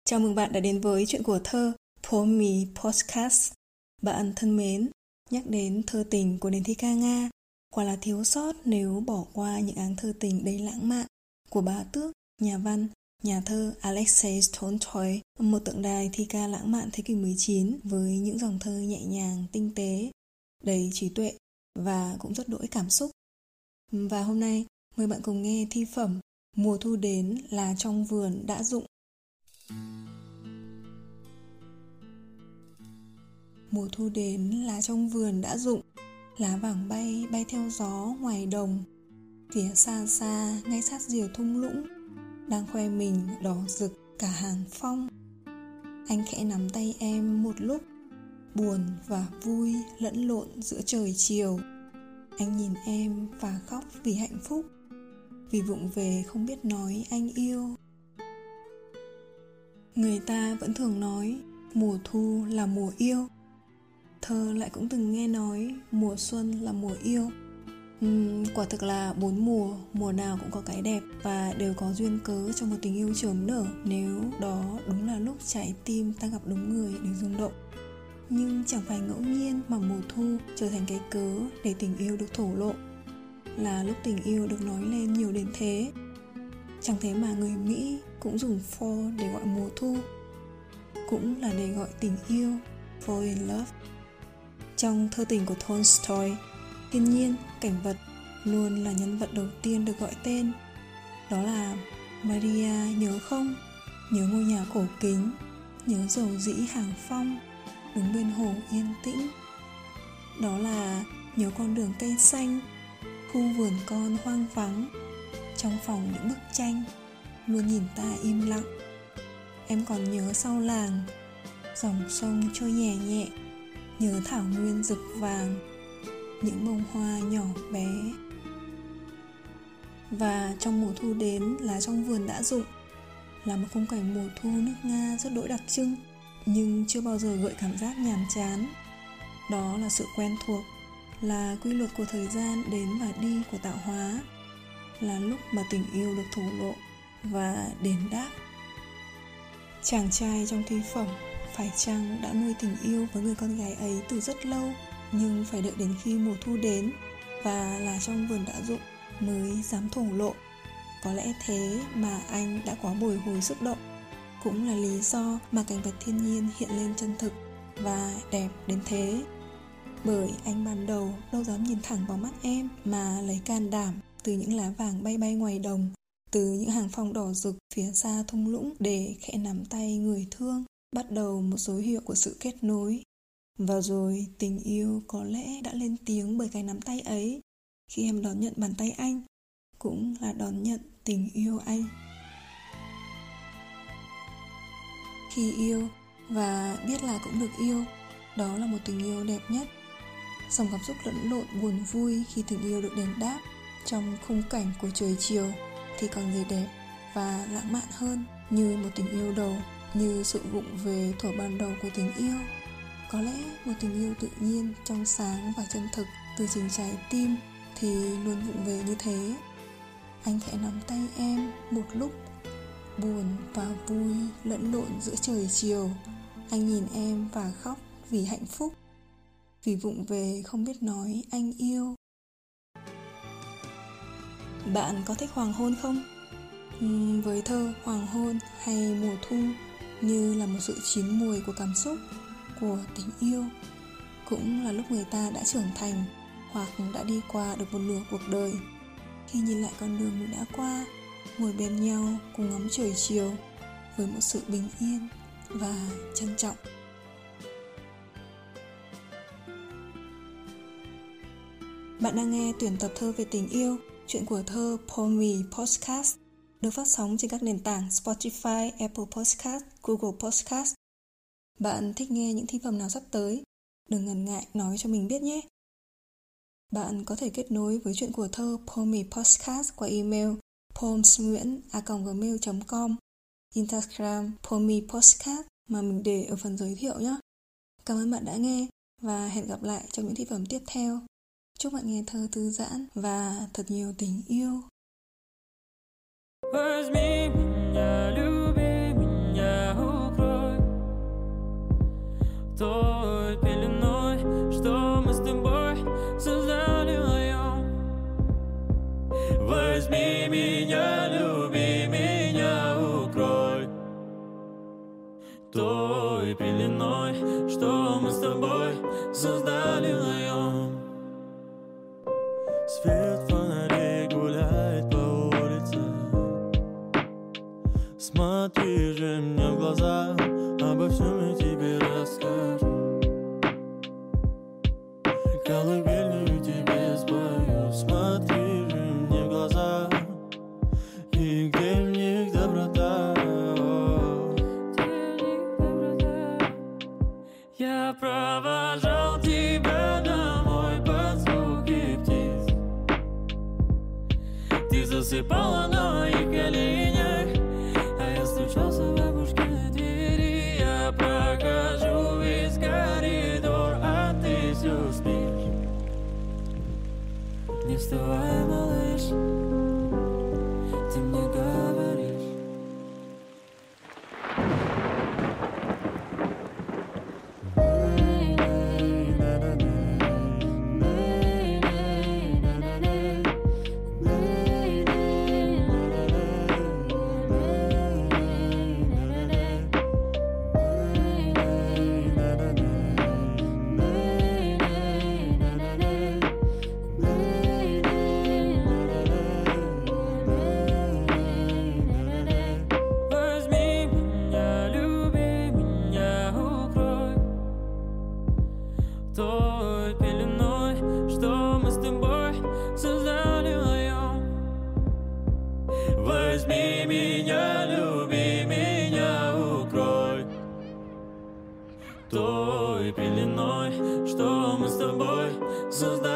Chào mừng bạn đã đến với chuyện của thơ Poem Me Podcast. Bạn thân mến, nhắc đến thơ tình của nền thi ca Nga, quả là thiếu sót nếu bỏ qua những áng thơ tình đầy lãng mạn của bá tước, nhà văn, nhà thơ Alexei Tolstoy, một tượng đài thi ca lãng mạn thế kỷ 19 với những dòng thơ nhẹ nhàng, tinh tế, đầy trí tuệ và cũng rất đỗi cảm xúc. Và hôm nay, mời bạn cùng nghe thi phẩm Mùa thu đến là trong vườn đã rụng. Mùa thu đến là trong vườn đã rụng, lá vàng bay bay theo gió ngoài đồng. Phía xa xa ngay sát rìa thung lũng đang khoe mình đỏ rực cả hàng phong. Anh khẽ nắm tay em một lúc, buồn và vui lẫn lộn giữa trời chiều. Anh nhìn em và khóc vì hạnh phúc, vì vụng về không biết nói anh yêu. Người ta vẫn thường nói mùa thu là mùa yêu. Thơ lại cũng từng nghe nói mùa xuân là mùa yêu. Quả thực là 4 mùa, mùa nào cũng có cái đẹp và đều có duyên cớ cho một tình yêu chớm nở, nếu đó đúng là lúc trái tim ta gặp đúng người để rung động. Nhưng chẳng phải ngẫu nhiên mà mùa thu trở thành cái cớ để tình yêu được thổ lộ, là lúc tình yêu được nói lên nhiều đến thế. Chẳng thế mà người Mỹ cũng dùng fall để gọi mùa thu, cũng là để gọi tình yêu, fall in love. Trong thơ tình của Tolstoy, thiên nhiên, cảnh vật luôn là nhân vật đầu tiên được gọi tên. Đó là Maria, nhớ không? Nhớ ngôi nhà cổ kính, nhớ dầu dĩ hàng phong, đứng bên hồ yên tĩnh. Đó là nhớ con đường cây xanh, khu vườn con hoang vắng, trong phòng những bức tranh, luôn nhìn ta im lặng. Em còn nhớ sau làng, dòng sông trôi nhẹ nhẹ, nhớ thảo nguyên rực vàng, những bông hoa nhỏ bé. Và trong mùa thu đến là trong vườn đã rụng, là một khung cảnh mùa thu nước Nga rất đỗi đặc trưng, nhưng chưa bao giờ gợi cảm giác nhàm chán. Đó là sự quen thuộc, là quy luật của thời gian đến và đi của tạo hóa, là lúc mà tình yêu được thổ lộ và đền đáp. Chàng trai trong thi phẩm phải chăng đã nuôi tình yêu với người con gái ấy từ rất lâu, nhưng phải đợi đến khi mùa thu đến và là trong vườn đã rụng mới dám thổ lộ. Có lẽ thế mà anh đã quá bồi hồi xúc động, cũng là lý do mà cảnh vật thiên nhiên hiện lên chân thực và đẹp đến thế. Bởi anh ban đầu đâu dám nhìn thẳng vào mắt em, mà lấy can đảm từ những lá vàng bay bay ngoài đồng, từ những hàng phong đỏ rực phía xa thung lũng để khẽ nắm tay người thương, bắt đầu một dấu hiệu của sự kết nối. Và rồi tình yêu có lẽ đã lên tiếng bởi cái nắm tay ấy, khi em đón nhận bàn tay anh, cũng là đón nhận tình yêu anh. Khi yêu và biết là cũng được yêu, đó là một tình yêu đẹp nhất. Dòng cảm xúc lẫn lộn buồn vui khi tình yêu được đền đáp trong khung cảnh của trời chiều thì còn gì đẹp và lãng mạn hơn. Như một tình yêu đầu, như sự vụng về thuở ban đầu của tình yêu. Có lẽ một tình yêu tự nhiên, trong sáng và chân thực từ chính trái tim thì luôn vụng về như thế. Anh khẽ nắm tay em một lúc, buồn và vui lẫn lộn giữa trời chiều. Anh nhìn em và khóc vì hạnh phúc, vì vụng về không biết nói anh yêu. Bạn có thích hoàng hôn không? Với thơ hoàng hôn hay mùa thu như là một sự chín mùi của cảm xúc, của tình yêu, cũng là lúc người ta đã trưởng thành hoặc đã đi qua được một nửa cuộc đời. Khi nhìn lại con đường mình đã qua, ngồi bên nhau cùng ngắm trời chiều với một sự bình yên và trân trọng. Bạn đang nghe tuyển tập thơ về tình yêu, chuyện của thơ Poem Me Podcast, được phát sóng trên các nền tảng Spotify, Apple Podcast, Google Podcast. Bạn thích nghe những thi phẩm nào sắp tới? Đừng ngần ngại nói cho mình biết nhé. Bạn có thể kết nối với chuyện của thơ Poem Me Podcast qua email poemsnguyen@gmail.com, Instagram Poem Me Podcast mà mình để ở phần giới thiệu nhé. Cảm ơn bạn đã nghe và hẹn gặp lại trong những thi phẩm tiếp theo. Chúc bạn nghe thơ thư giãn và thật nhiều tình yêu. Возьми меня, люби меня. той пеленой, что мы с тобой создали вдвоем. Свет фонарей гуляет по улице. Смотри же мне в глаза, обо всем я тебе расскажу. Колыбельную тебе спою. Смотри же мне в глаза, и где в них доброта. Я провожал тебя домой под звуки птиц. Ты засыпала на моих коленях, а я стучался в бабушкиной двери. Я прохожу весь коридор, а ты все спишь. Не вставай, малыш, ты мне говоришь. Возьми меня, люби меня, укрой той пеленой, что мы с тобой создали вдвоем. Возьми меня, люби меня, укрой той пеленой, что мы с тобой создали.